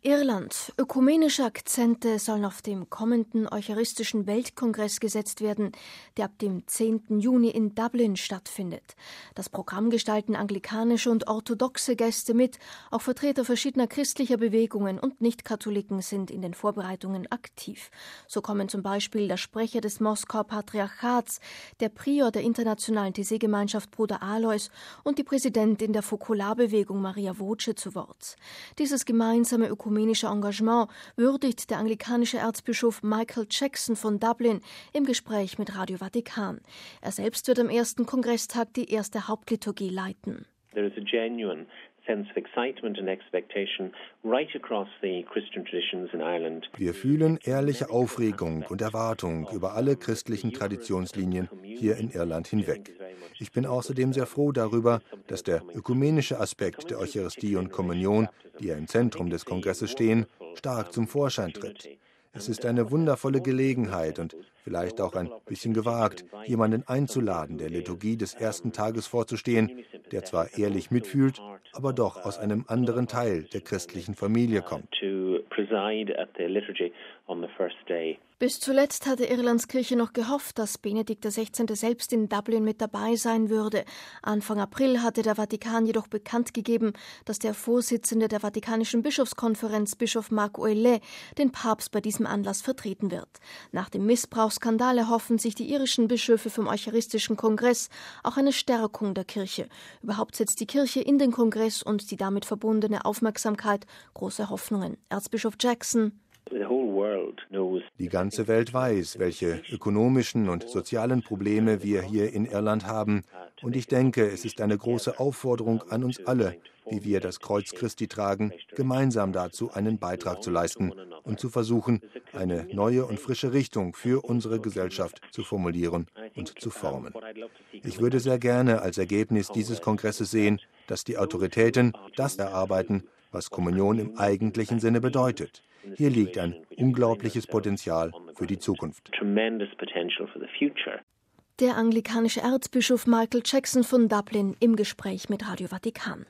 Irland. Ökumenische Akzente sollen auf dem kommenden Eucharistischen Weltkongress gesetzt werden, der ab dem 10. Juni in Dublin stattfindet. Das Programm gestalten anglikanische und orthodoxe Gäste mit. Auch Vertreter verschiedener christlicher Bewegungen und Nicht-Katholiken sind in den Vorbereitungen aktiv. So kommen zum Beispiel der Sprecher des Moskauer Patriarchats, der Prior der internationalen TC-Gemeinschaft Bruder Alois und die Präsidentin der Fokularbewegung Maria Voce zu Wort. Dieses gemeinsame ökumenische Engagement würdigt der anglikanische Erzbischof Michael Jackson von Dublin im Gespräch mit Radio Vatikan. Er selbst wird am ersten Kongresstag die erste Hauptliturgie leiten. There is a genuine sense of excitement and expectation right across the Christian traditions in Ireland. Wir fühlen ehrliche Aufregung und Erwartung über alle christlichen Traditionslinien hier in Irland hinweg. Ich bin außerdem sehr froh darüber, dass der ökumenische Aspekt der Eucharistie und Kommunion, die ja im Zentrum des Kongresses stehen, stark zum Vorschein tritt. Es ist eine wundervolle Gelegenheit und vielleicht auch ein bisschen gewagt, jemanden einzuladen, der Liturgie des ersten Tages vorzustehen, der zwar ehrlich mitfühlt, aber doch aus einem anderen Teil der christlichen Familie kommt. Bis zuletzt hatte Irlands Kirche noch gehofft, dass Benedikt XVI. Selbst in Dublin mit dabei sein würde. Anfang April hatte der Vatikan jedoch bekannt gegeben, dass der Vorsitzende der Vatikanischen Bischofskonferenz, Bischof Marc Ouellet, den Papst bei diesem Anlass vertreten wird. Nach dem Missbrauchsskandal erhoffen sich die irischen Bischöfe vom Eucharistischen Kongress auch eine Stärkung der Kirche. Überhaupt setzt die Kirche in den Kongress und die damit verbundene Aufmerksamkeit große Hoffnungen. Erzbischof Jackson: Die ganze Welt weiß, welche ökonomischen und sozialen Probleme wir hier in Irland haben. Und ich denke, es ist eine große Aufforderung an uns alle, wie wir das Kreuz Christi tragen, gemeinsam dazu einen Beitrag zu leisten und zu versuchen, eine neue und frische Richtung für unsere Gesellschaft zu formulieren und zu formen. Ich würde sehr gerne als Ergebnis dieses Kongresses sehen, dass die Autoritäten das erarbeiten, was Kommunion im eigentlichen Sinne bedeutet. Hier liegt ein unglaubliches Potenzial für die Zukunft. Der anglikanische Erzbischof Michael Jackson von Dublin im Gespräch mit Radio Vatikan.